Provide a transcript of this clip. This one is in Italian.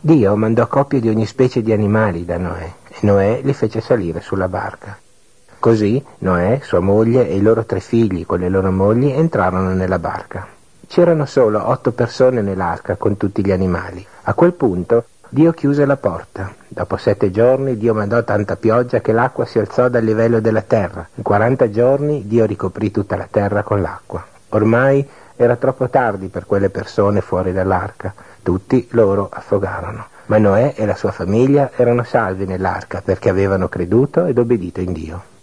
Dio mandò coppie di ogni specie di animali da Noè e Noè li fece salire sulla barca. Così Noè, sua moglie e i loro 3 figli con le loro mogli entrarono nella barca. C'erano solo 8 persone nell'arca con tutti gli animali. A quel punto Dio chiuse la porta. Dopo 7 giorni Dio mandò tanta pioggia che l'acqua si alzò dal livello della terra. In 40 giorni Dio ricoprì tutta la terra con l'acqua. Ormai era troppo tardi per quelle persone fuori dall'arca. Tutti loro affogarono. Ma Noè e la sua famiglia erano salvi nell'arca perché avevano creduto ed obbedito in Dio.